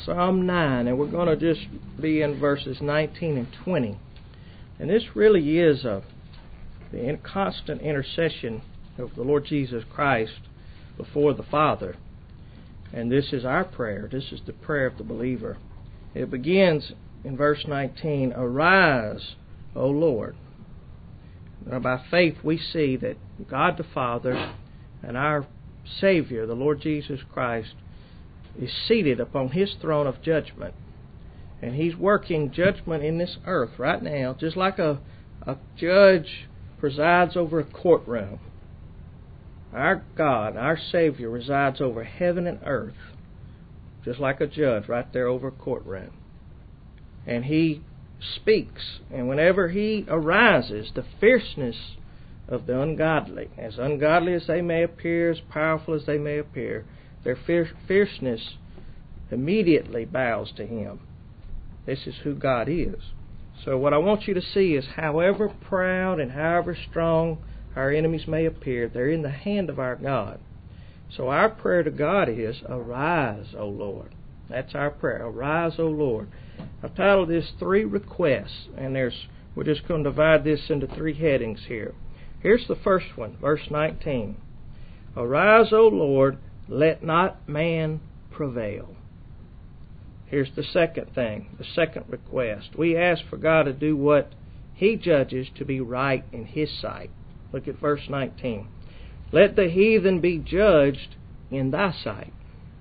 Psalm 9, and we're going to just be in verses 19 and 20. And this really is the constant intercession of the Lord Jesus Christ before the Father. And this is our prayer. This is the prayer of the believer. It begins in verse 19, "Arise, O Lord." Now, by faith we see that God the Father and our Savior, the Lord Jesus Christ, is seated upon His throne of judgment. And He's working judgment in this earth right now, just like a judge presides over a courtroom. Our God, our Savior, resides over heaven and earth, just like a judge right there over a courtroom. And He speaks, and whenever He arises, the fierceness of the ungodly as they may appear, as powerful as they may appear, their fierceness immediately bows to Him. This is who God is. So what I want you to see is, however proud and however strong our enemies may appear, they're in the hand of our God. So our prayer to God is, "Arise, O Lord." That's our prayer. "Arise, O Lord." I've titled this 3 requests, and we're just going to divide this into 3 headings here. Here's the first one, verse 19. "Arise, O Lord, let not man prevail." Here's the second thing, the second request. We ask for God to do what He judges to be right in His sight. Look at verse 19. "Let the heathen be judged in thy sight."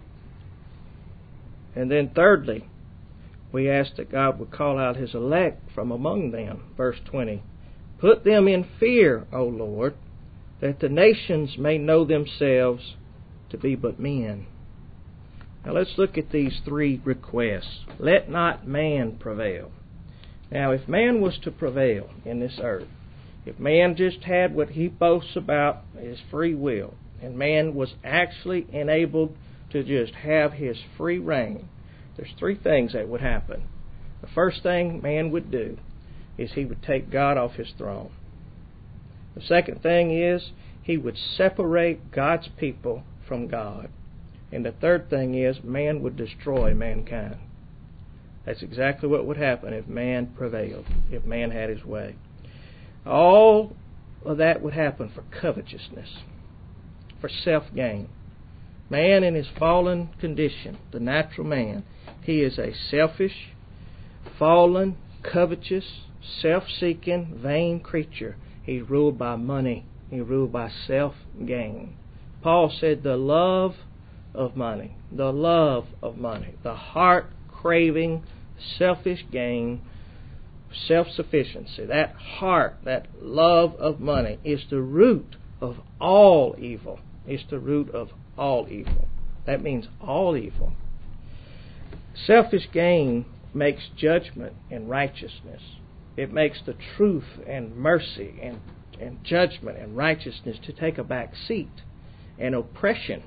And then thirdly, we ask that God would call out His elect from among them. Verse 20. "Put them in fear, O Lord, that the nations may know themselves to be but men." Now let's look at these 3 requests. Let not man prevail. Now if man was to prevail in this earth, if man just had what he boasts about, his free will, and man was actually enabled to just have his free reign, there's 3 things that would happen. The first thing man would do is he would take God off His throne. The second thing is he would separate God's people from God. And the third thing is man would destroy mankind. That's exactly what would happen if man prevailed, if man had his way. All of that would happen for covetousness, for self-gain. Man in his fallen condition, the natural man, he is a selfish, fallen, covetous, self-seeking, vain creature. He's ruled by money. He's ruled by self-gain. Paul said the love of money, the heart-craving, selfish gain, self-sufficiency, that heart, that love of money is the root of all evil. It's the root of all evil. That means all evil. Selfish gain makes judgment and righteousness. It makes the truth and mercy and judgment and righteousness to take a back seat. And oppression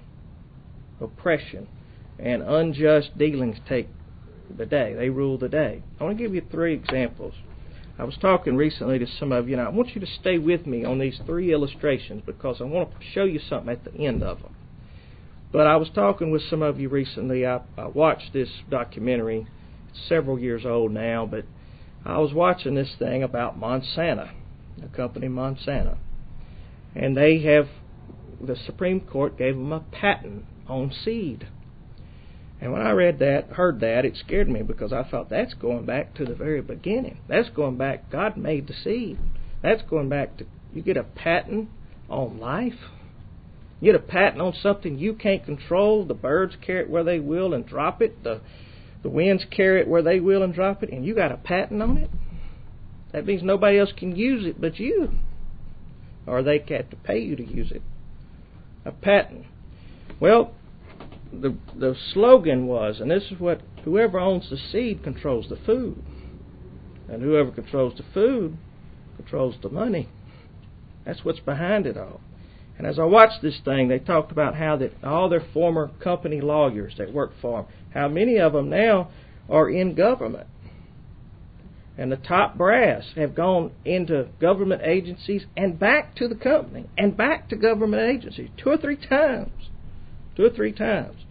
and unjust dealings take the day. They rule the day. I want to give you 3 examples. I was talking recently to some of you, and I want you to stay with me on these 3 illustrations because I want to show you something at the end of them. But I was talking with some of you recently. I watched this documentary. It's several years old now, but I was watching this thing about Monsanto, the company Monsanto. And the Supreme Court gave them a patent on seed. And when I heard that, it scared me because I thought that's going back to the very beginning. That's going back, God made the seed. That's going back to, you get a patent on life. You get a patent on something you can't control. The birds carry it where they will and drop it. The winds carry it where they will and drop it. And you got a patent on it? That means nobody else can use it but you. Or they have to pay you to use it. A patent. Well, the slogan was, and this is what, whoever owns the seed controls the food. And whoever controls the food controls the money. That's what's behind it all. And as I watched this thing, they talked about how that all their former company lawyers that worked for them, how many of them now are in government. And the top brass have gone into government agencies and back to the company and back to government agencies 2 or 3 times.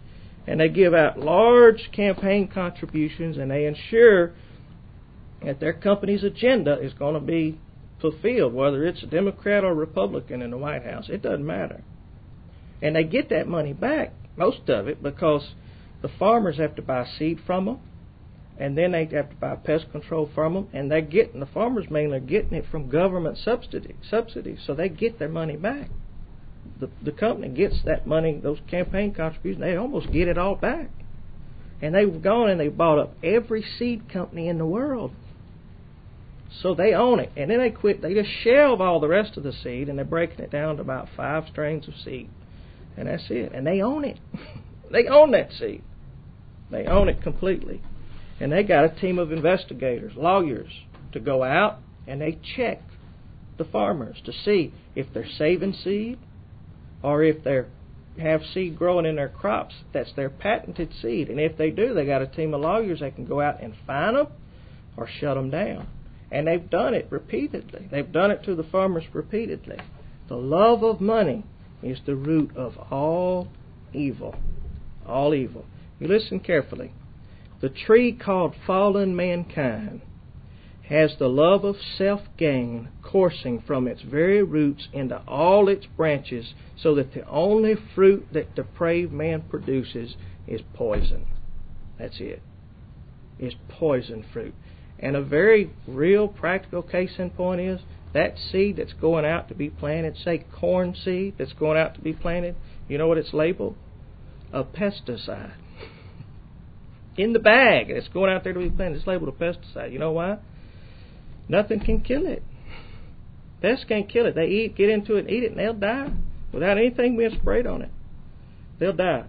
And they give out large campaign contributions, and they ensure that their company's agenda is going to be fulfilled, whether it's a Democrat or Republican in the White House. It doesn't matter. And they get that money back, most of it, because the farmers have to buy seed from them, and then they have to buy pest control from them, and the farmers mainly are getting it from government subsidies, so they get their money back. The company gets that money, those campaign contributions, they almost get it all back. And they've gone and they bought up every seed company in the world. So they own it. And then they just shelve all the rest of the seed, and they're breaking it down to about 5 strains of seed. And that's it. And they own it. They own that seed. They own it completely. And they got a team of investigators, lawyers, to go out and they check the farmers to see if they're saving seed or if they have seed growing in their crops that's their patented seed. And if they do, they got a team of lawyers that can go out and fine them or shut them down. And they've done it repeatedly. They've done it to the farmers repeatedly. The love of money is the root of all evil. All evil. You listen carefully. The tree called fallen mankind has the love of self-gain coursing from its very roots into all its branches, so that the only fruit that depraved man produces is poison. That's it. It's poison fruit. And a very real practical case in point is that seed that's going out to be planted, say corn seed that's going out to be planted, you know what it's labeled? A pesticide. In the bag that's going out there to be planted, it's labeled a pesticide. You know why? Nothing can kill it. Pests can't kill it. They get into it and eat it, and they'll die without anything being sprayed on it. They'll die.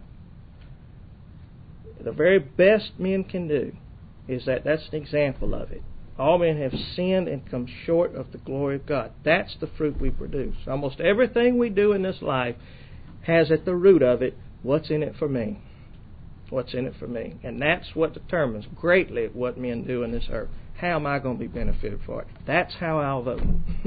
The very best men can do is that's an example of it. All men have sinned and come short of the glory of God. That's the fruit we produce. Almost everything we do in this life has at the root of it, what's in it for me? What's in it for me? And that's what determines greatly what men do in this earth. How am I going to be benefited for it? That's how I'll vote.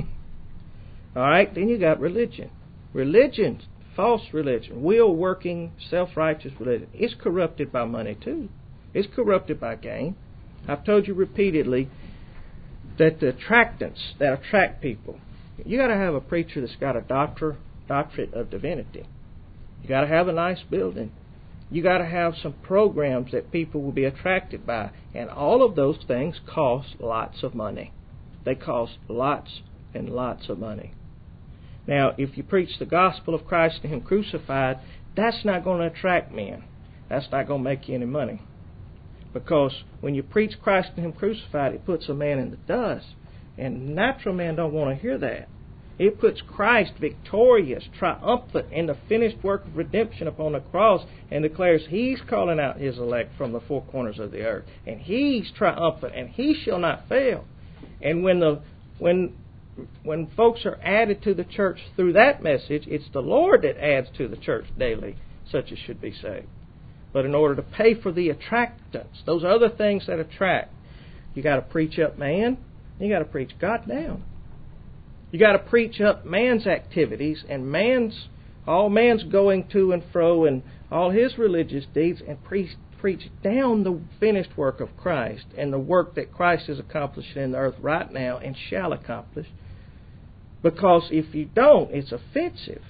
All right, then you got religion. Religion, false religion, will-working, self-righteous religion. It's corrupted by money too. It's corrupted by gain. I've told you repeatedly that the attractants that attract people, you got to have a preacher that's got a doctorate of divinity. You got to have a nice building. You got to have some programs that people will be attracted by. And all of those things cost lots of money. They cost lots and lots of money. Now, if you preach the gospel of Christ and Him crucified, that's not going to attract men. That's not going to make you any money. Because when you preach Christ and Him crucified, it puts a man in the dust. And natural man don't want to hear that. It puts Christ victorious, triumphant in the finished work of redemption upon the cross, and declares He's calling out His elect from the four corners of the earth. And He's triumphant, and He shall not fail. And when folks are added to the church through that message, it's the Lord that adds to the church daily, such as should be saved. But in order to pay for the attractants, those other things that attract, you got to preach up man, you got to preach God down. You got to preach up man's activities and all man's going to and fro and all his religious deeds, and preach down the finished work of Christ and the work that Christ is accomplishing in the earth right now and shall accomplish. Because if you don't, it's offensive.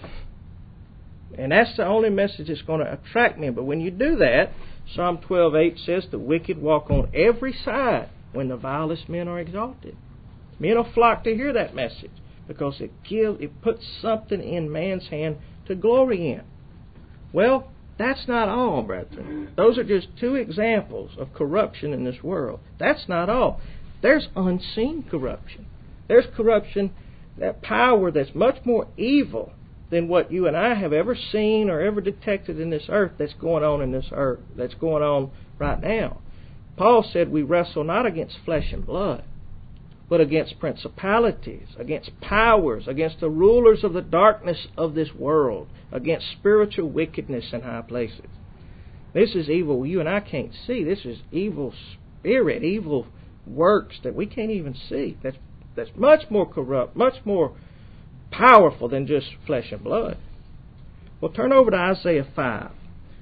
And that's the only message that's going to attract men. But when you do that, Psalm 12:8 says, the wicked walk on every side when the vilest men are exalted. Men will flock to hear that message, because it puts something in man's hand to glory in. Well, that's not all, brethren. Those are just 2 examples of corruption in this world. That's not all. There's unseen corruption. There's corruption, that power that's much more evil than what you and I have ever seen or ever detected in this earth that's going on in this earth, that's going on right now. Paul said we wrestle not against flesh and blood, but against principalities, against powers, against the rulers of the darkness of this world, against spiritual wickedness in high places. This is evil you and I can't see. This is evil spirit, evil works that we can't even see. That's much more corrupt, much more powerful than just flesh and blood. Well, turn over to Isaiah 5.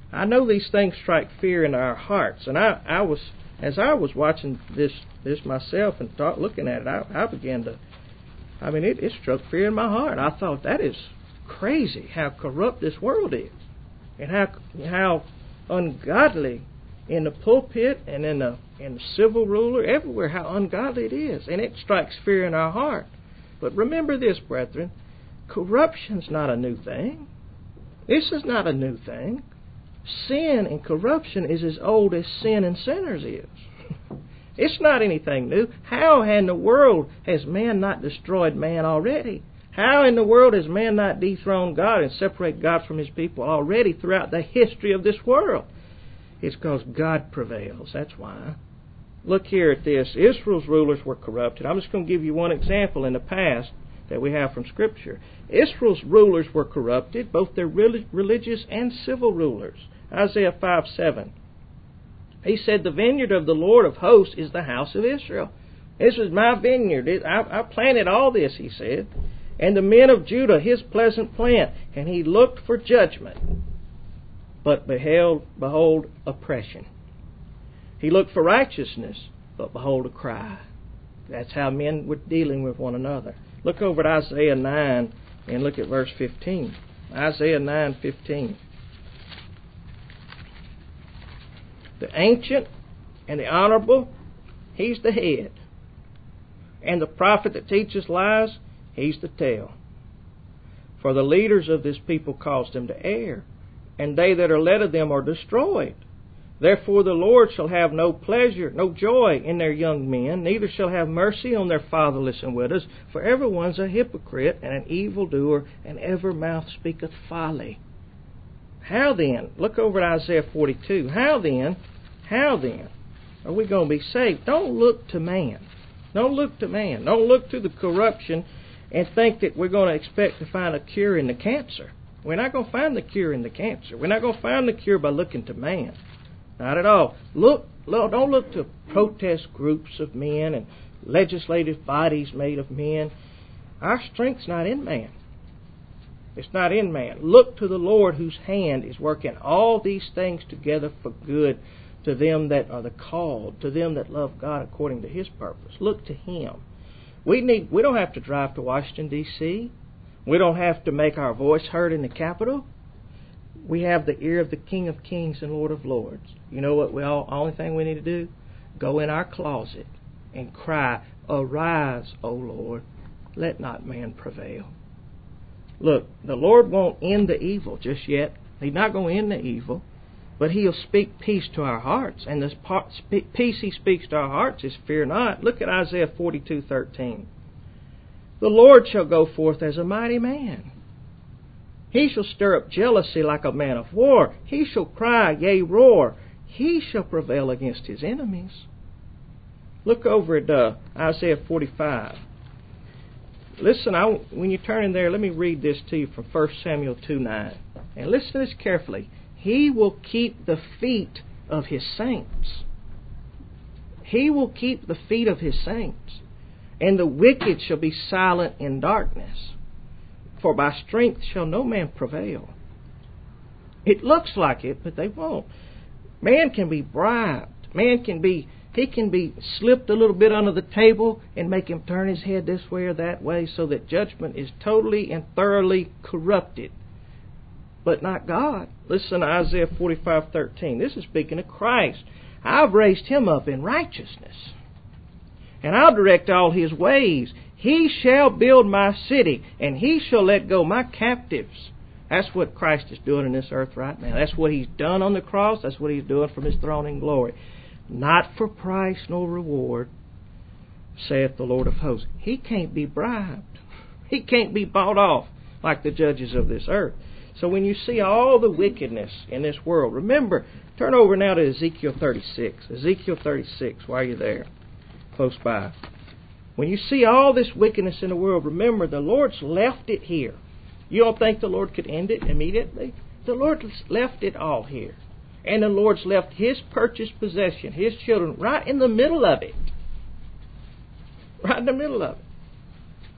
I know these things strike fear in our hearts. And as I was watching this myself and looking at it, I began to, it struck fear in my heart. I thought, that is crazy how corrupt this world is. And how ungodly in the pulpit and in the civil ruler, everywhere, how ungodly it is. And it strikes fear in our heart. But remember this, brethren, corruption's not a new thing. This is not a new thing. Sin and corruption is as old as sin and sinners is. It's not anything new. How in the world has man not destroyed man already? How in the world has man not dethroned God and separated God from His people already throughout the history of this world? It's because God prevails. That's why. Look here at this. Israel's rulers were corrupted. I'm just going to give you one example in the past that we have from Scripture. Israel's rulers were corrupted, both their religious and civil rulers. Isaiah 5:7. He said, "The vineyard of the Lord of hosts is the house of Israel." This is my vineyard. I planted all this, he said. "And the men of Judah, his pleasant plant. And he looked for judgment, but behold, oppression. He looked for righteousness, but behold, a cry." That's how men were dealing with one another. Look over at Isaiah 9 and look at verse 15. Isaiah 9:15. "The ancient and the honorable, he's the head. And the prophet that teaches lies, he's the tail. For the leaders of this people caused them to err, and they that are led of them are destroyed. Therefore the Lord shall have no pleasure, no joy in their young men, neither shall have mercy on their fatherless and widows, for every one's a hypocrite and an evildoer, and every mouth speaketh folly." How then, look over at Isaiah 42, how then are we going to be saved? Don't look to man. Don't look to man. Don't look to the corruption and think that we're going to expect to find a cure in the cancer. We're not going to find the cure in the cancer. We're not going to find the cure by looking to man. Not at all. Don't look to protest groups of men and legislative bodies made of men. Our strength's not in man. It's not in man. Look to the Lord, whose hand is working all these things together for good to them that are the called, to them that love God according to His purpose. Look to Him. We don't have to drive to Washington, D.C. We don't have to make our voice heard in the Capitol. We have the ear of the King of Kings and Lord of Lords. You know what? Only thing we need to do? Go in our closet and cry, "Arise, O Lord, let not man prevail." Look, the Lord won't end the evil just yet. He's not going to end the evil, but He'll speak peace to our hearts. And this peace He speaks to our hearts is fear not. Look at Isaiah 42:13. "The Lord shall go forth as a mighty man. He shall stir up jealousy like a man of war. He shall cry, yea, roar. He shall prevail against his enemies." Look over at Isaiah 45. Listen, when you turn in there, let me read this to you from 1 Samuel 2:9. And listen to this carefully. "He will keep the feet of His saints." He will keep the feet of His saints. "And the wicked shall be silent in darkness. For by strength shall no man prevail." It looks like it, but they won't. Man can be bribed. He can be slipped a little bit under the table and make him turn his head this way or that way so that judgment is totally and thoroughly corrupted. But not God. Listen to Isaiah 45:13. This is speaking of Christ. "I've raised Him up in righteousness, and I'll direct all His ways. He shall build my city, and He shall let go my captives." That's what Christ is doing in this earth right now. That's what He's done on the cross. That's what He's doing from His throne in glory. "Not for price nor reward, saith the Lord of hosts." He can't be bribed. He can't be bought off like the judges of this earth. So when you see all the wickedness in this world, remember, turn over now to Ezekiel 36. Ezekiel 36, while you're there, close by. When you see all this wickedness in the world, remember, the Lord's left it here. You don't think the Lord could end it immediately? The Lord left it all here. And the Lord's left His purchased possession, His children, right in the middle of it. Right in the middle of it.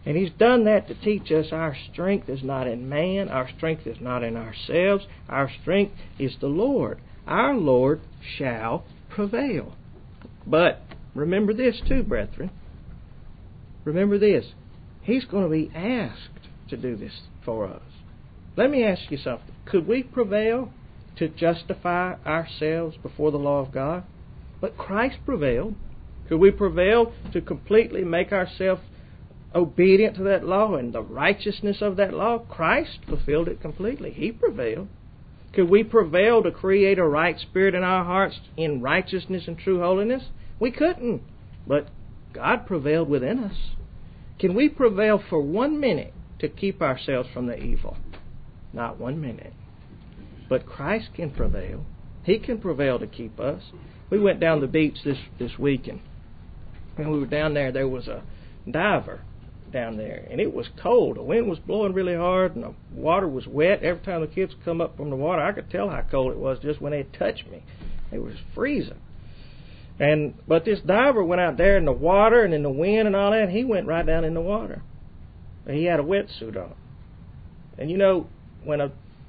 And He's done that to teach us our strength is not in man, our strength is not in ourselves, our strength is the Lord. Our Lord shall prevail. But remember this too, brethren. Remember this. He's going to be asked to do this for us. Let me ask you something. Could we prevail to justify ourselves before the law of God? But Christ prevailed. Could we prevail to completely make ourselves obedient to that law and the righteousness of that law? Christ fulfilled it completely. He prevailed. Could we prevail to create a right spirit in our hearts in righteousness and true holiness? We couldn't. But God prevailed within us. Can we prevail for 1 minute to keep ourselves from the evil? Not 1 minute. But Christ can prevail. He can prevail to keep us. We went down the beach this week, and when we were down there was a diver down there, and it was cold. The wind was blowing really hard, and the water was wet. Every time the kids come up from the water, I could tell how cold it was just when they touched me. It was freezing. But this diver went out there in the water and in the wind and all that, and he went right down in the water. He had a wetsuit on. And you know, when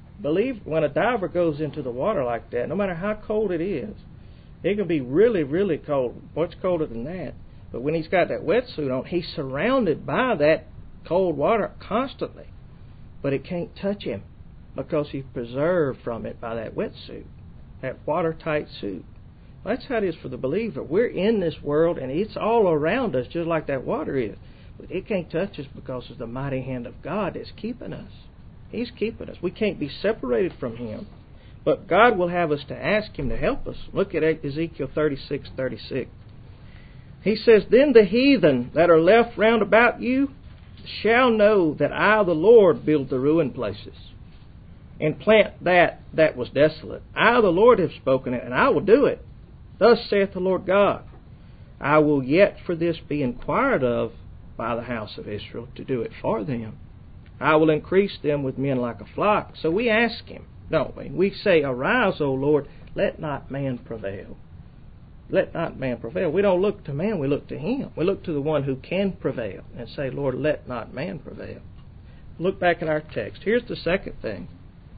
a diver goes into the water like that, no matter how cold it is, it can be really, really cold, much colder than that. But when he's got that wetsuit on, he's surrounded by that cold water constantly. But it can't touch him because he's preserved from it by that wetsuit, that watertight suit. That's how it is for the believer. We're in this world, and it's all around us just like that water is. But it can't touch us because of the mighty hand of God that's keeping us. He's keeping us. We can't be separated from Him. But God will have us to ask Him to help us. Look at Ezekiel 36:36. He says, "Then the heathen that are left round about you shall know that I, the Lord, build the ruined places, and plant that was desolate. I, the Lord, have spoken it, and I will do it. Thus saith the Lord God, I will yet for this be inquired of by the house of Israel, to do it for them. I will increase them with men like a flock." So we ask Him, don't we? We say, "Arise, O Lord, let not man prevail." Let not man prevail. We don't look to man, we look to Him. We look to the one who can prevail and say, "Lord, let not man prevail." Look back at our text. Here's the second thing.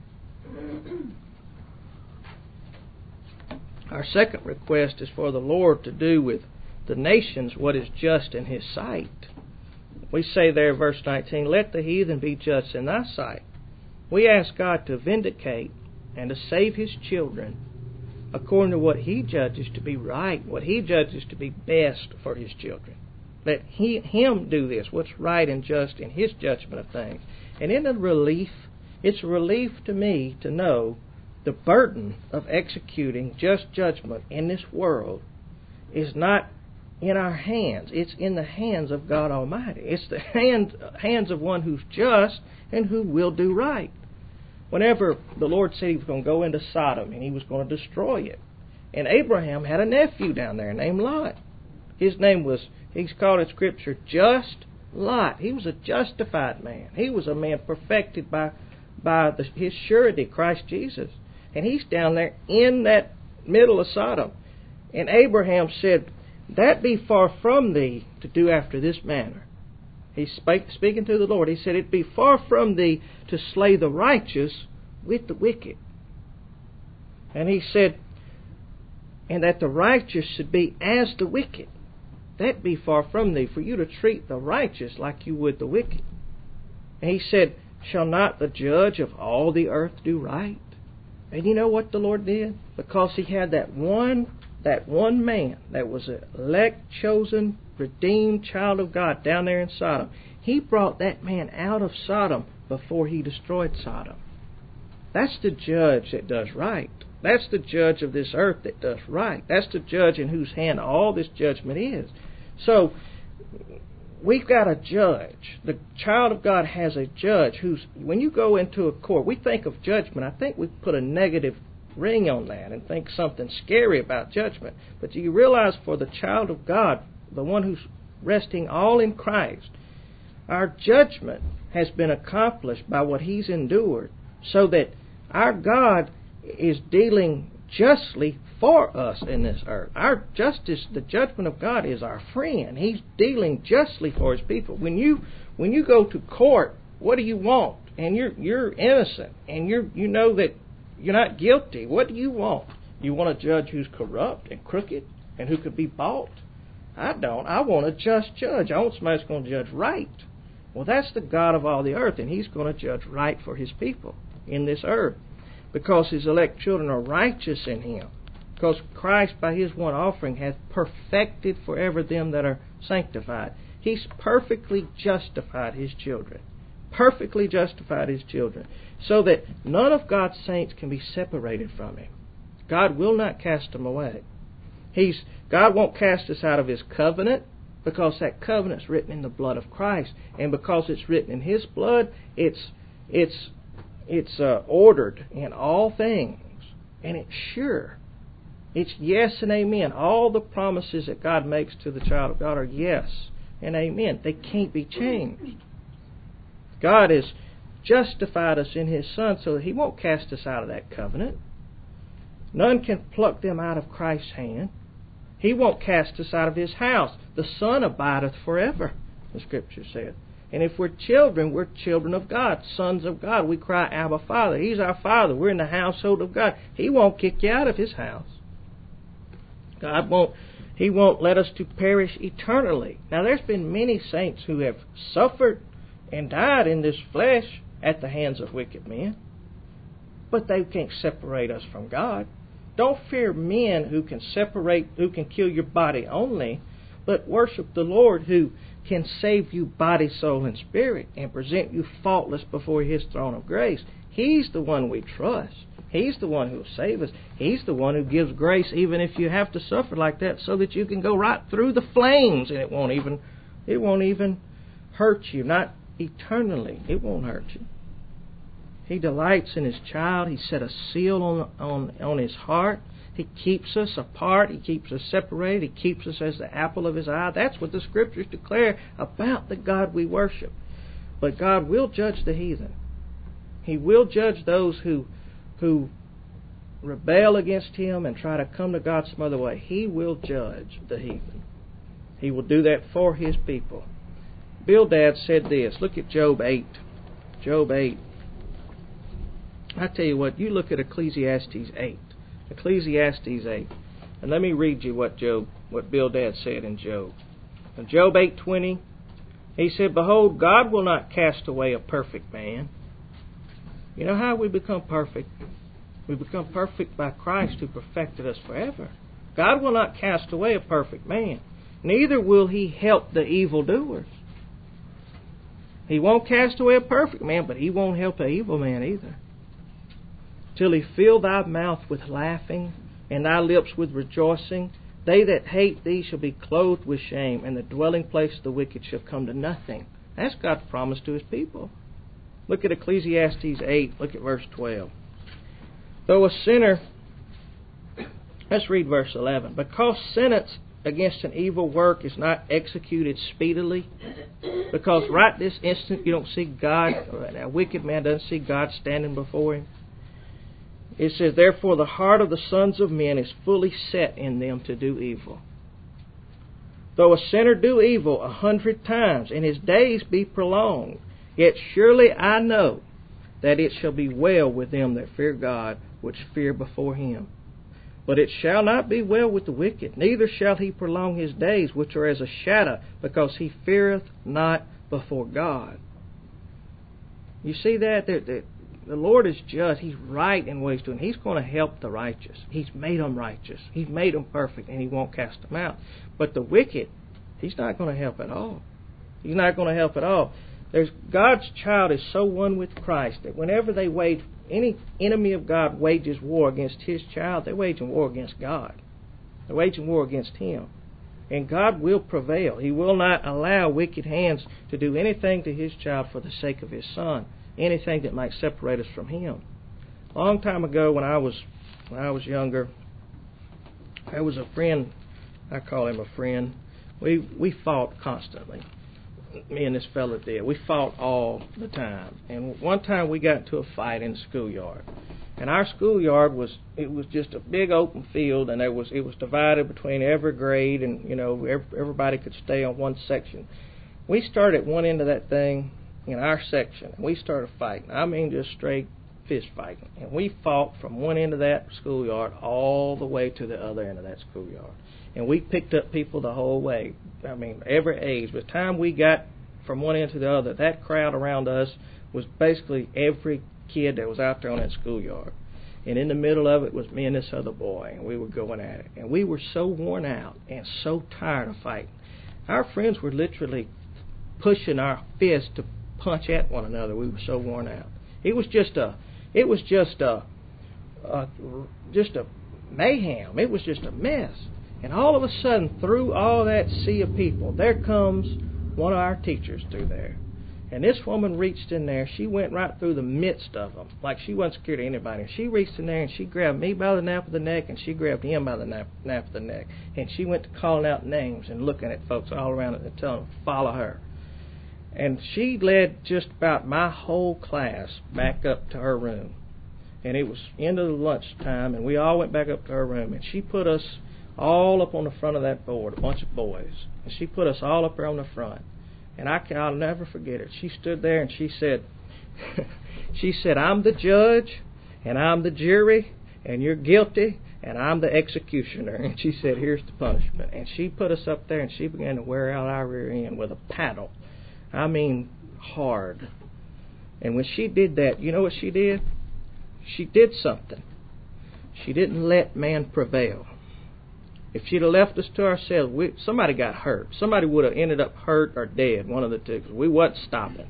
Our second request is for the Lord to do with the nations what is just in His sight. We say there, verse 19, "Let the heathen be just in thy sight." We ask God to vindicate and to save His children according to what He judges to be right, what He judges to be best for His children. Let Him do this, what's right and just in His judgment of things. And in a relief, it's a relief to me to know the burden of executing just judgment in this world is not in our hands. It's in the hands of God Almighty. It's the hands of one who's just and who will do right. Whenever the Lord said He was going to go into Sodom and He was going to destroy it, and Abraham had a nephew down there named Lot. His name was, he's called in Scripture, Just Lot. He was a justified man. He was a man perfected by His surety, Christ Jesus. And he's down there in that middle of Sodom. And Abraham said, "That be far from thee to do after this manner." He's speaking to the Lord. He said, "It be far from thee to slay the righteous with the wicked." And he said, "And that the righteous should be as the wicked. That be far from thee, for you to treat the righteous like you would the wicked." And he said, "Shall not the judge of all the earth do right?" And you know what the Lord did? Because He had that one man that was an elect, chosen, redeemed child of God down there in Sodom. He brought that man out of Sodom before He destroyed Sodom. That's the judge that does right. That's the judge of this earth that does right. That's the judge in whose hand all this judgment is. So we've got a judge. The child of God has a judge who's, when you go into a court, we think of judgment. I think we put a negative ring on that and think something scary about judgment. But do you realize for the child of God, the one who's resting all in Christ, our judgment has been accomplished by what He's endured, so that our God is dealing justly for us in this earth. Our justice, the judgment of God, is our friend. He's dealing justly for His people. When you go to court, what do you want? And you're innocent, and you know that you're not guilty. What do you want? You want a judge who's corrupt and crooked and who could be bought? I don't. I want a just judge. I want somebody who's going to judge right. Well, that's the God of all the earth, and He's going to judge right for His people in this earth, because His elect children are righteous in Him, because Christ by His one offering hath perfected forever them that are sanctified. He's perfectly justified His children. Perfectly justified His children, so that none of God's saints can be separated from Him. God will not cast them away. God won't cast us out of His covenant, because that covenant's written in the blood of Christ, and because it's written in His blood, it's ordered in all things, and it's sure. It's yes and amen. All the promises that God makes to the child of God are yes and amen. They can't be changed. God has justified us in His Son, so that He won't cast us out of that covenant. None can pluck them out of Christ's hand. He won't cast us out of His house. The Son abideth forever, the Scripture said. And if we're children of God, sons of God. We cry, Abba, Father. He's our Father. We're in the household of God. He won't kick you out of His house. He won't let us to perish eternally. Now, there's been many saints who have suffered and died in this flesh at the hands of wicked men, but they can't separate us from God. Don't fear men who can kill your body only, but worship the Lord who can save you body, soul, and spirit, and present you faultless before His throne of grace. He's the one we trust. He's the one who will save us. He's the one who gives grace, even if you have to suffer like that, so that you can go right through the flames, and it won't even hurt you. Not eternally. It won't hurt you. He delights in His child. He set a seal on His heart. He keeps us apart. He keeps us separated. He keeps us as the apple of His eye. That's what the Scriptures declare about the God we worship. But God will judge the heathen. He will judge those who rebel against Him and try to come to God some other way. He will judge the heathen. He will do that for His people. Bildad said this. Look at Job 8. Job 8. I tell you what, you look at Ecclesiastes 8. Ecclesiastes 8. And let me read you what Bildad said in Job. In Job 8:20, he said, Behold, God will not cast away a perfect man. You know how we become perfect? We become perfect by Christ who perfected us forever. God will not cast away a perfect man. Neither will He help the evildoers. He won't cast away a perfect man, but He won't help an evil man either. Till He fill thy mouth with laughing, and thy lips with rejoicing. They that hate thee shall be clothed with shame, and the dwelling place of the wicked shall come to nothing. That's God's promise to His people. Look at Ecclesiastes 8. Look at verse 12. Though a sinner... Let's read verse 11. Because sentence against an evil work is not executed speedily, because right this instant you don't see God, a wicked man doesn't see God standing before him. It says, Therefore the heart of the sons of men is fully set in them to do evil. Though a sinner do evil 100 times, and his days be prolonged, yet surely I know that it shall be well with them that fear God, which fear before Him. But it shall not be well with the wicked, neither shall he prolong his days, which are as a shadow, because he feareth not before God. You see that? The Lord is just. He's right in what He's doing. He's going to help the righteous. He's made them righteous. He's made them perfect, and He won't cast them out. But the wicked, He's not going to help at all. He's not going to help at all. God's child is so one with Christ that whenever any enemy of God wages war against His child, they're waging war against God. They're waging war against Him. And God will prevail. He will not allow wicked hands to do anything to His child for the sake of His Son. Anything that might separate us from Him. A long time ago, when I was younger, there was a friend. I call him a friend. We fought constantly. Me and this fella did. We fought all the time. And one time we got into a fight in the schoolyard. And our schoolyard was just a big open field, and it was divided between every grade, and everybody could stay on one section. We started at one end of that thing in our section, and we started fighting. I mean, just straight fist fighting. And we fought from one end of that schoolyard all the way to the other end of that schoolyard. And we picked up people the whole way. I mean, every age. By the time we got from one end to the other, that crowd around us was basically every kid that was out there on that schoolyard. And in the middle of it was me and this other boy, and we were going at it. And we were so worn out and so tired of fighting. Our friends were literally pushing our fists to punch at one another. We were so worn out. It was just a mayhem. It was just a mess. And all of a sudden, through all that sea of people, there comes one of our teachers through there. And this woman reached in there. She went right through the midst of them, like she wasn't scared of anybody. And she reached in there and she grabbed me by the nape of the neck, and she grabbed him by the nape of the neck. And she went to calling out names and looking at folks all around it and telling them, follow her. And she led just about my whole class back up to her room. And it was end of the lunch time, and we all went back up to her room. And she put us all up on the front of that board, a bunch of boys. And she put us all up there on the front. And I'll never forget it. She stood there and she said, I'm the judge, and I'm the jury, and you're guilty, and I'm the executioner. And she said, here's the punishment. And she put us up there, and she began to wear out our rear end with a paddle. I mean, hard. And when she did that, you know what she did? She did something. She didn't let man prevail. If she'd have left us to ourselves, somebody got hurt. Somebody would have ended up hurt or dead, one of the two, because we wasn't stopping.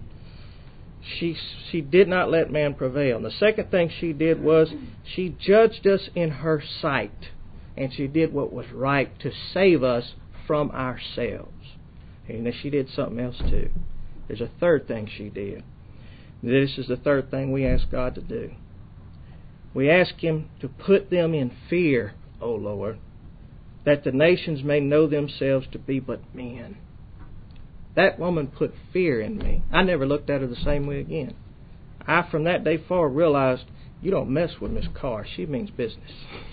She did not let man prevail. And the second thing she did was she judged us in her sight, and she did what was right to save us from ourselves. And then she did something else too. There's a third thing she did. This is the third thing we ask God to do. We ask Him to put them in fear, O Lord, that the nations may know themselves to be but men. That woman put fear in me. I never looked at her the same way again. I, from that day forward, realized you don't mess with Miss Carr. She means business.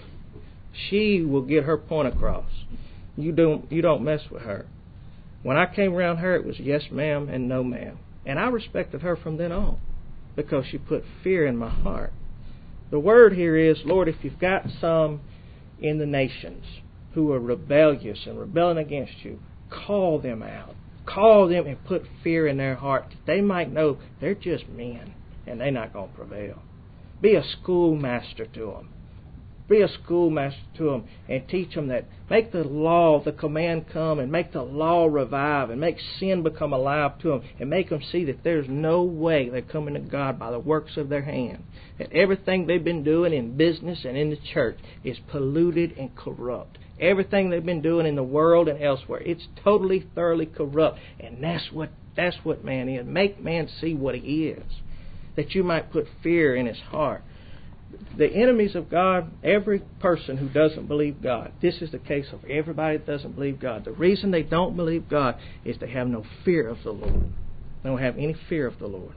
She will get her point across. You don't mess with her. When I came around her, it was yes, ma'am, and no, ma'am. And I respected her from then on because she put fear in my heart. The word here is, Lord, if you've got some in the nations who are rebellious and rebelling against you, call them out. Call them and put fear in their heart that they might know they're just men and they're not going to prevail. Be a schoolmaster to them. Be a schoolmaster to them and teach them that. Make the law, the command come, and make the law revive, and make sin become alive to them, and make them see that there's no way they're coming to God by the works of their hand. That everything they've been doing in business and in the church is polluted and corrupt. Everything they've been doing in the world and elsewhere, it's totally, thoroughly corrupt. And that's what man is. Make man see what he is, that you might put fear in his heart. The enemies of God, every person who doesn't believe God, this is the case of everybody that doesn't believe God. The reason they don't believe God is they have no fear of the Lord. They don't have any fear of the Lord.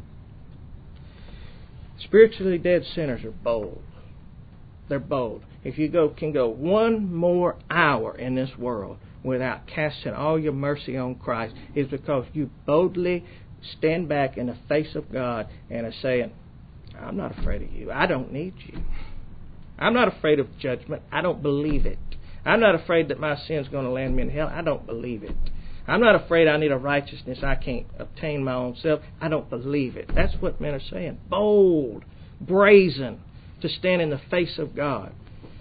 Spiritually dead sinners are bold. They're bold. If you can go one more hour in this world without casting all your mercy on Christ, it's because you boldly stand back in the face of God and are saying, I'm not afraid of you. I don't need you. I'm not afraid of judgment. I don't believe it. I'm not afraid that my sin's going to land me in hell. I don't believe it. I'm not afraid I need a righteousness I can't obtain my own self. I don't believe it. That's what men are saying. Bold, brazen, to stand in the face of God.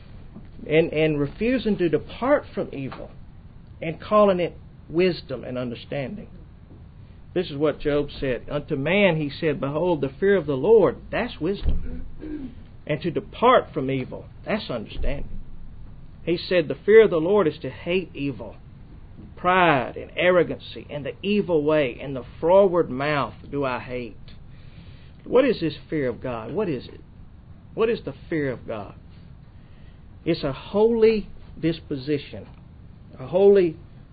And refusing to depart from evil and calling it wisdom and understanding. This is what Job said. Unto man he said, behold, the fear of the Lord, that's wisdom. And to depart from evil, that's understanding. He said the fear of the Lord is to hate evil, pride and arrogancy and the evil way and the froward mouth do I hate. What is this fear of God? What is it? What is the fear of God? It's a holy disposition, a holy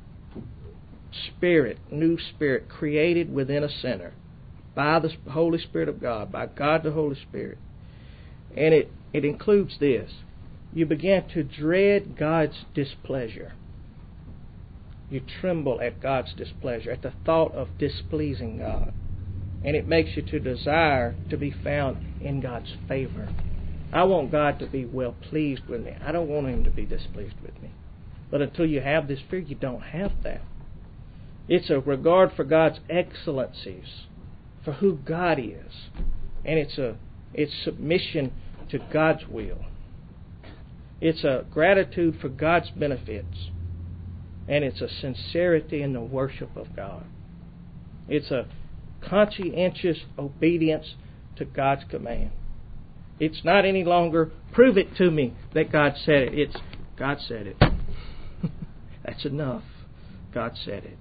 spirit, new spirit created within a sinner by the Holy Spirit of God, by God the Holy Spirit. And it includes this. You begin to dread God's displeasure. You tremble at God's displeasure, at the thought of displeasing God. And it makes you to desire to be found in God's favor. I want God to be well pleased with me. I don't want Him to be displeased with me. But until you have this fear, you don't have that. It's a regard for God's excellencies, for who God is. And it's submission to God's will. It's a gratitude for God's benefits. And it's a sincerity in the worship of God. It's a conscientious obedience to God's command. It's not any longer, prove it to me that God said it. It's, God said it. That's enough. God said it.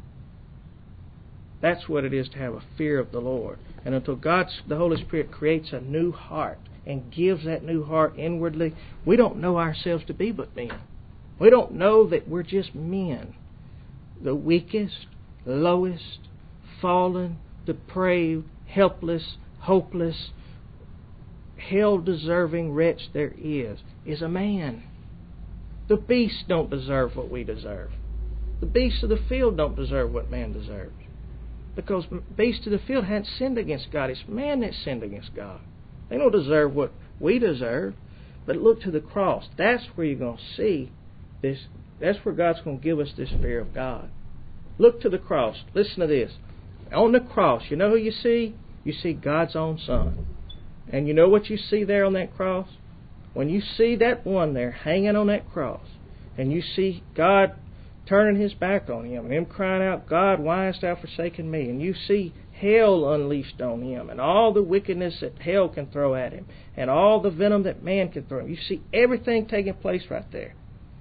That's what it is to have a fear of the Lord. And until the Holy Spirit creates a new heart and gives that new heart inwardly, we don't know ourselves to be but men. We don't know that we're just men. The weakest, lowest, fallen, depraved, helpless, hopeless, hell-deserving wretch there is a man. The beasts don't deserve what we deserve. The beasts of the field don't deserve what man deserves. Because beasts of the field hadn't sinned against God. It's man that sinned against God. They don't deserve what we deserve. But look to the cross. That's where you're going to see this. That's where God's going to give us this fear of God. Look to the cross. Listen to this. On the cross, you know who you see? You see God's own Son. And you know what you see there on that cross? When you see that one there hanging on that cross, and you see God turning His back on Him, and Him crying out, God, why hast Thou forsaken me? And you see hell unleashed on Him, and all the wickedness that hell can throw at Him, and all the venom that man can throw at Him. You see everything taking place right there.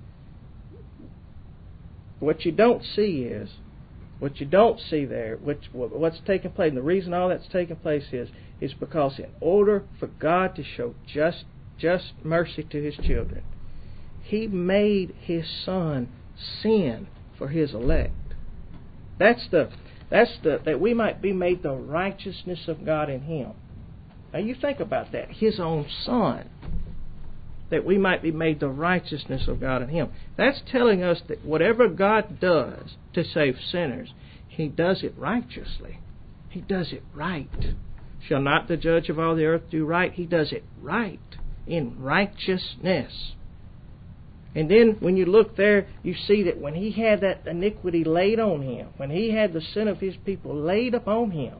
What you don't see there, what's taking place, and the reason all that's taking place is because in order for God to show just mercy to His children, He made His Son sin for His elect. That's that we might be made the righteousness of God in Him. Now you think about that. His own Son. That we might be made the righteousness of God in Him. That's telling us that whatever God does to save sinners, He does it righteously. He does it right. Shall not the judge of all the earth do right? He does it right, in righteousness. And then when you look there, you see that when He had that iniquity laid on Him, when He had the sin of His people laid upon Him,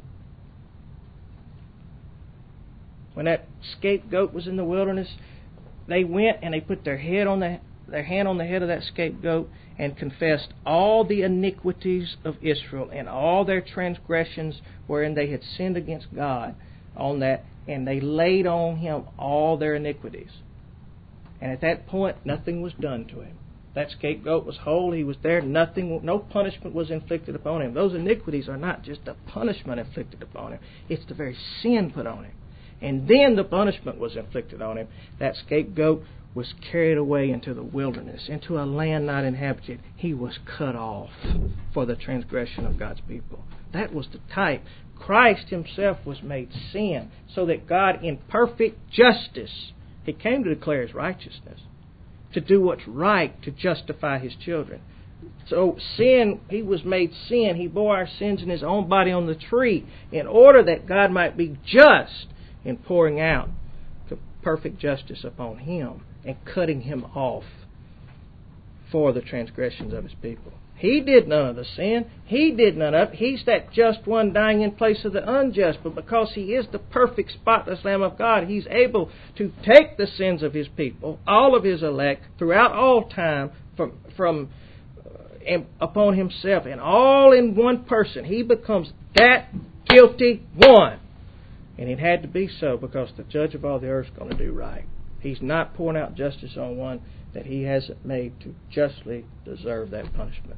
when that scapegoat was in the wilderness, they went and they put their hand on the head of that scapegoat and confessed all the iniquities of Israel and all their transgressions wherein they had sinned against God on that, and they laid on Him all their iniquities. And at that point, nothing was done to Him. That scapegoat was whole. He was there. No punishment was inflicted upon Him. Those iniquities are not just the punishment inflicted upon Him. It's the very sin put on Him. And then the punishment was inflicted on Him. That scapegoat was carried away into the wilderness, into a land not inhabited. He was cut off for the transgression of God's people. That was the type. Christ Himself was made sin so that God, in perfect justice, He came to declare His righteousness, to do what's right, to justify His children. So sin, He was made sin. He bore our sins in His own body on the tree in order that God might be just in pouring out the perfect justice upon Him and cutting Him off for the transgressions of His people. He did none of the sin. He did none of it. He's that just one dying in place of the unjust. But because He is the perfect, spotless Lamb of God, He's able to take the sins of His people, all of His elect, throughout all time, from upon Himself, and all in one person. He becomes that guilty one. And it had to be so because the judge of all the earth is going to do right. He's not pouring out justice on one that He hasn't made to justly deserve that punishment.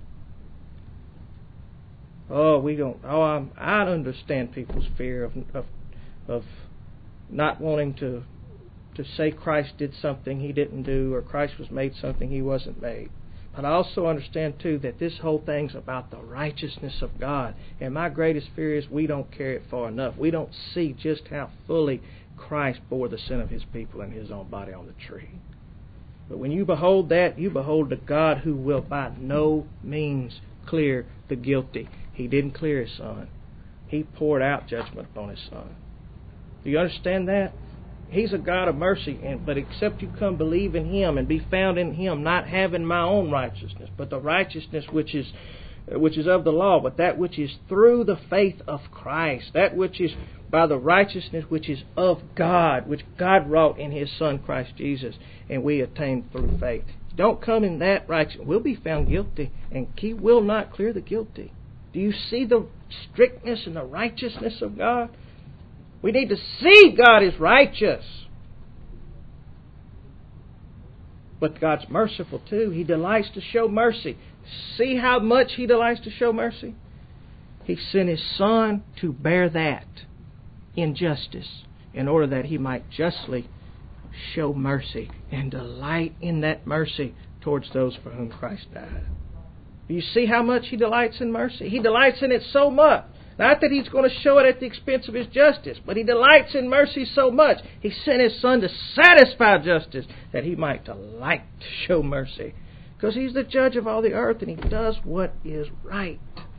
I understand people's fear of not wanting to say Christ did something He didn't do, or Christ was made something He wasn't made. But I also understand, too, that this whole thing's about the righteousness of God. And my greatest fear is we don't carry it far enough. We don't see just how fully Christ bore the sin of His people in His own body on the tree. But when you behold that, you behold the God who will by no means clear the guilty. He didn't clear His Son. He poured out judgment upon His Son. Do you understand that? He's a God of mercy, but except you come believe in Him and be found in Him, not having my own righteousness, but the righteousness which is of the law, but that which is through the faith of Christ, that which is by the righteousness which is of God, which God wrought in His Son Christ Jesus, and we attain through faith. Don't come in that righteousness. We'll be found guilty, and He will not clear the guilty. Do you see the strictness and the righteousness of God? We need to see God is righteous. But God's merciful too. He delights to show mercy. See how much He delights to show mercy? He sent His Son to bear that injustice in order that He might justly show mercy and delight in that mercy towards those for whom Christ died. Do you see how much He delights in mercy? He delights in it so much. Not that He's going to show it at the expense of His justice, but He delights in mercy so much. He sent His Son to satisfy justice that He might delight to show mercy. Because He's the judge of all the earth and He does what is right.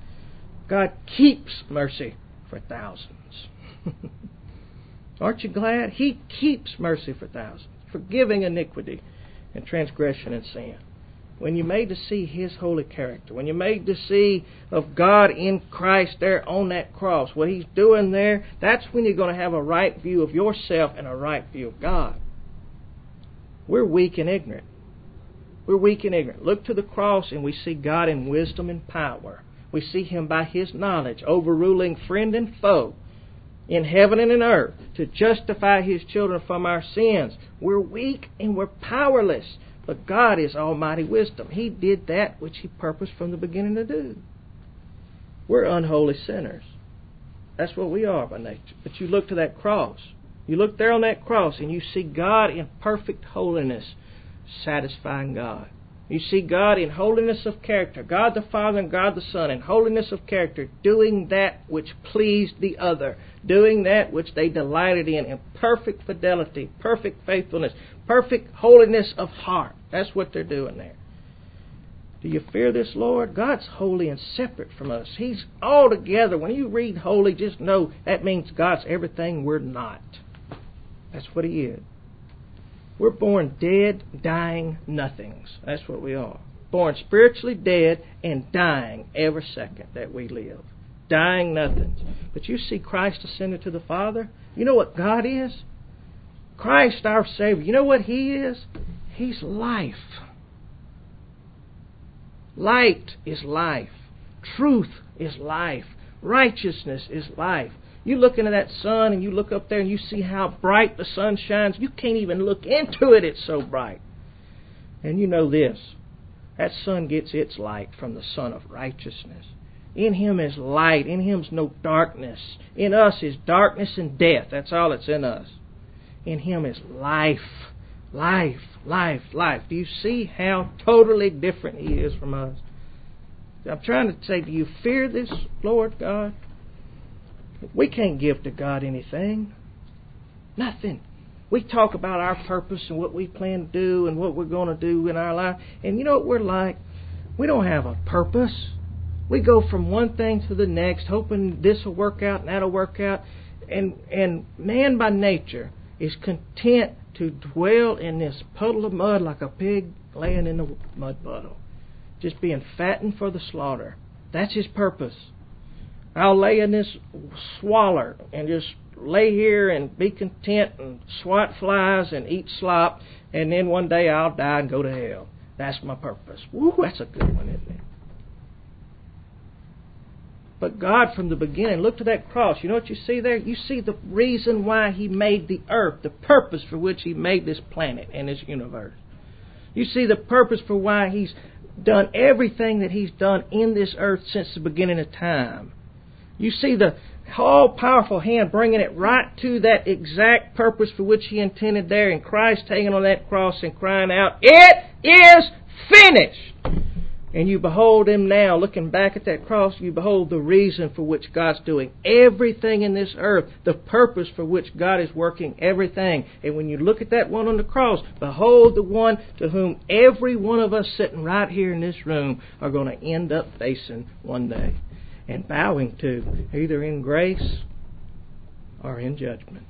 God keeps mercy for thousands. Aren't you glad? He keeps mercy for thousands, forgiving iniquity and transgression and sin. When you're made to see His holy character, when you're made to see of God in Christ there on that cross, what He's doing there, that's when you're going to have a right view of yourself and a right view of God. We're weak and ignorant. We're weak and ignorant. Look to the cross and we see God in wisdom and power. We see Him by His knowledge, overruling friend and foe in heaven and in earth to justify His children from our sins. We're weak and we're powerless. But God is almighty wisdom. He did that which He purposed from the beginning to do. We're unholy sinners. That's what we are by nature. But you look to that cross. You look there on that cross and you see God in perfect holiness satisfying God. You see God in holiness of character, God the Father and God the Son in holiness of character, doing that which pleased the other, doing that which they delighted in perfect fidelity, perfect faithfulness, perfect holiness of heart. That's what they're doing there. Do you fear this Lord? God's holy and separate from us. He's altogether. When you read holy, just know that means God's everything we're not. That's what He is. We're born dead, dying nothings. That's what we are. Born spiritually dead and dying every second that we live. Dying nothings. But you see Christ ascended to the Father. You know what God is? Christ our Savior. You know what He is? He's life. Light is life. Truth is life. Righteousness is life. You look into that sun and you look up there and you see how bright the sun shines. You can't even look into it. It's so bright. And you know this. That sun gets its light from the Son of righteousness. In Him is light. In Him is no darkness. In us is darkness and death. That's all that's in us. In Him is life. Life, life, life. Do you see how totally different He is from us? I'm trying to say, do you fear this Lord God? We can't give to God anything. Nothing. We talk about our purpose and what we plan to do and what we're going to do in our life. And you know what we're like? We don't have a purpose. We go from one thing to the next, hoping this will work out and that'll work out. And man by nature is content to dwell in this puddle of mud like a pig laying in the mud puddle, just being fattened for the slaughter. That's his purpose. I'll lay in this swaller and just lay here and be content and swat flies and eat slop, and then one day I'll die and go to hell. That's my purpose. Woo, that's a good one, isn't it? But God from the beginning, look to that cross. You know what you see there? You see the reason why He made the earth, the purpose for which He made this planet and this universe. You see the purpose for why He's done everything that He's done in this earth since the beginning of time. You see the all-powerful hand bringing it right to that exact purpose for which He intended there, and Christ hanging on that cross and crying out, "It is finished!" And you behold Him now, looking back at that cross, you behold the reason for which God's doing everything in this earth, the purpose for which God is working everything. And when you look at that one on the cross, behold the one to whom every one of us sitting right here in this room are going to end up facing one day and bowing to, either in grace or in judgment.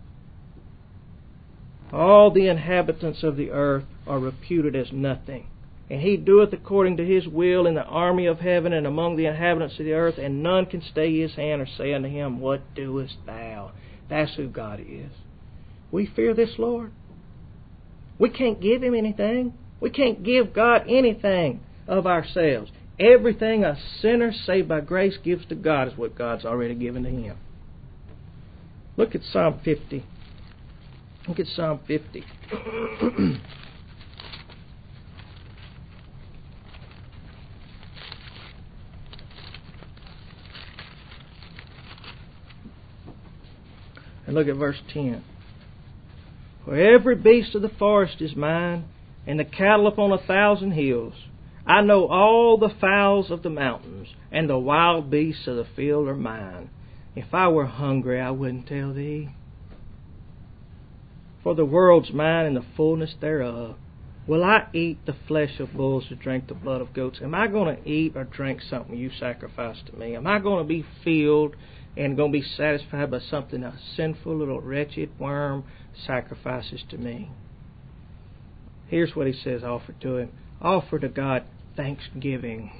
All the inhabitants of the earth are reputed as nothing. And He doeth according to His will in the army of heaven and among the inhabitants of the earth, and none can stay His hand or say unto Him, What doest thou? That's who God is. We fear this Lord. We can't give Him anything. We can't give God anything of ourselves. Everything a sinner saved by grace gives to God is what God's already given to him. Look at Psalm 50. Look at Psalm 50. And look at verse 10. For every beast of the forest is mine, and the cattle upon 1,000 hills. I know all the fowls of the mountains, and the wild beasts of the field are mine. If I were hungry, I wouldn't tell thee. For the world's mine and the fullness thereof. Will I eat the flesh of bulls to drink the blood of goats? Am I going to eat or drink something you sacrificed to me? Am I going to be filled and going to be satisfied by something a sinful little wretched worm sacrifices to me? Here's what he says, offer to him. Offer to God thanksgiving.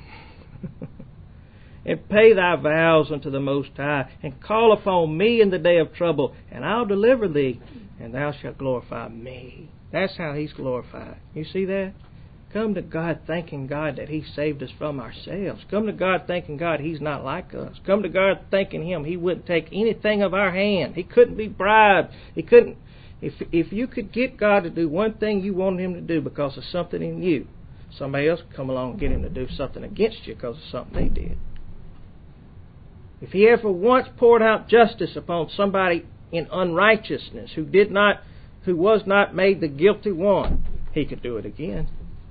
And pay thy vows unto the Most High, and call upon me in the day of trouble, and I'll deliver thee, and thou shalt glorify me. That's how He's glorified. You see that? Come to God thanking God that He saved us from ourselves. Come to God thanking God He's not like us. Come to God thanking Him He wouldn't take anything of our hand. He couldn't be bribed. He couldn't. If you could get God to do one thing you wanted Him to do because of something in you, somebody else could come along and get Him to do something against you because of something they did. If He ever once poured out justice upon somebody in unrighteousness who was not made the guilty one, He could do it again.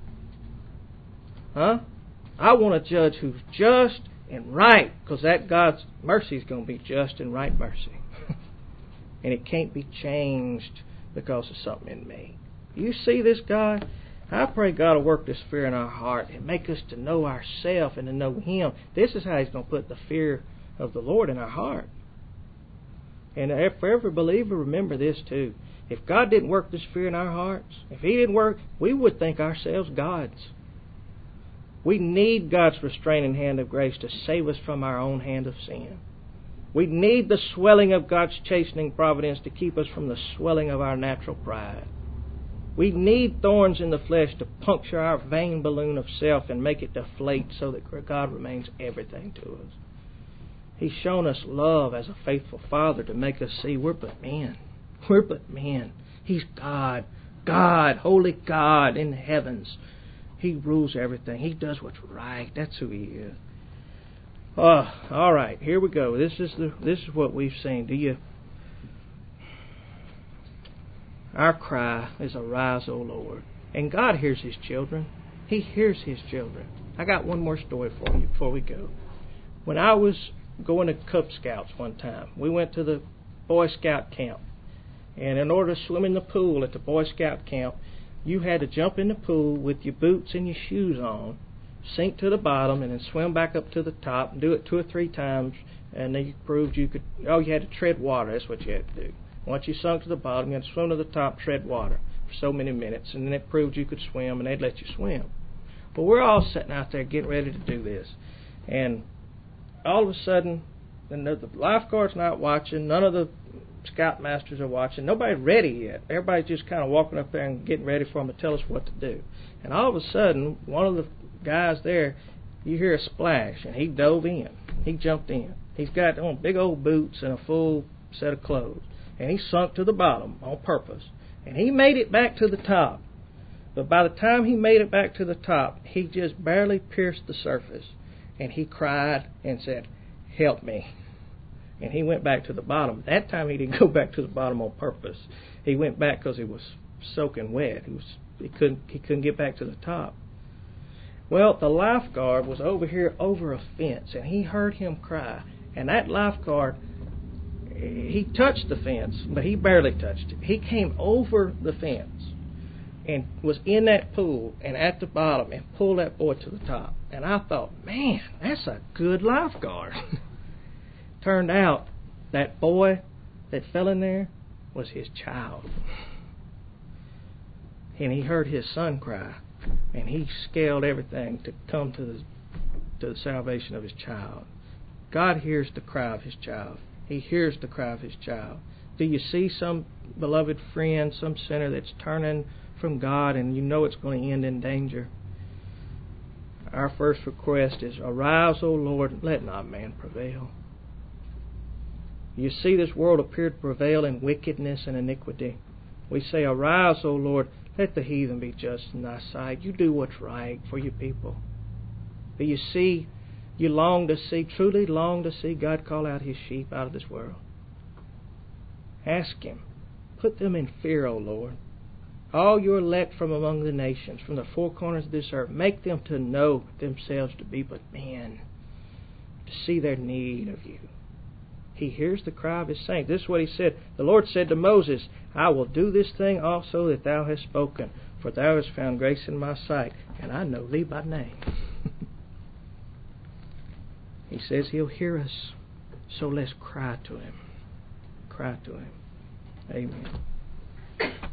I want a judge who's just and right, because that God's mercy is going to be just and right mercy. And it can't be changed because of something in me. You see this God? I pray God will work this fear in our heart and make us to know ourselves and to know Him. This is how He's going to put the fear of the Lord in our heart. And for every believer, remember this too. If God didn't work this fear in our hearts, if He didn't work, we would think ourselves gods. We need God's restraining hand of grace to save us from our own hand of sin. We need the swelling of God's chastening providence to keep us from the swelling of our natural pride. We need thorns in the flesh to puncture our vain balloon of self and make it deflate so that God remains everything to us. He's shown us love as a faithful Father to make us see we're but men. We're but men. He's God. God, holy God in the heavens. He rules everything. He does what's right. That's who He is. All right, here we go. This is what we've seen. Our cry is arise, O Lord. And God hears His children. He hears His children. I got one more story for you before we go. When I was going to Cub Scouts one time, we went to the Boy Scout camp. And in order to swim in the pool at the Boy Scout camp, you had to jump in the pool with your boots and your shoes on, sink to the bottom, and then swim back up to the top, and do it 2 or 3 times, and they proved you could, you had to tread water. That's what you had to do. Once you sunk to the bottom, you had to swim to the top, tread water for so many minutes, and then it proved you could swim, and they'd let you swim. But we're all sitting out there getting ready to do this, and all of a sudden, the lifeguard's not watching, none of the scoutmasters are watching, nobody's ready yet. Everybody's just kind of walking up there and getting ready for them to tell us what to do. And all of a sudden, one of the guys there, you hear a splash, and he dove in. He jumped in. He's got on big old boots and a full set of clothes. And he sunk to the bottom on purpose. And he made it back to the top. But by the time he made it back to the top, he just barely pierced the surface. And he cried and said, "Help me." And he went back to the bottom. That time he didn't go back to the bottom on purpose. He went back because he was soaking wet. He couldn't get back to the top. Well, the lifeguard was over here over a fence, and he heard him cry. And that lifeguard, he touched the fence, but he barely touched it. He came over the fence and was in that pool and at the bottom and pulled that boy to the top. And I thought, man, that's a good lifeguard. Turned out that boy that fell in there was his child. And he heard his son cry, and he scaled everything to come to the salvation of his child. God hears the cry of his child. He hears the cry of his child. Do you see some beloved friend, some sinner that's turning from God and you know it's going to end in danger? Our first request is, arise, O Lord, let not man prevail. You see this world appear to prevail in wickedness and iniquity. We say, arise, O Lord, let the heathen be just in thy sight. You do what's right for your people. Do you see, you long to see, truly long to see God call out his sheep out of this world? Ask him. Put them in fear, O Lord. All your elect from among the nations, from the four corners of this earth, make them to know themselves to be but men, to see their need of you. He hears the cry of his saints. This is what he said. The Lord said to Moses, I will do this thing also that thou hast spoken, for thou hast found grace in my sight, and I know thee by name. He says he'll hear us, so let's cry to him. Cry to him. Amen.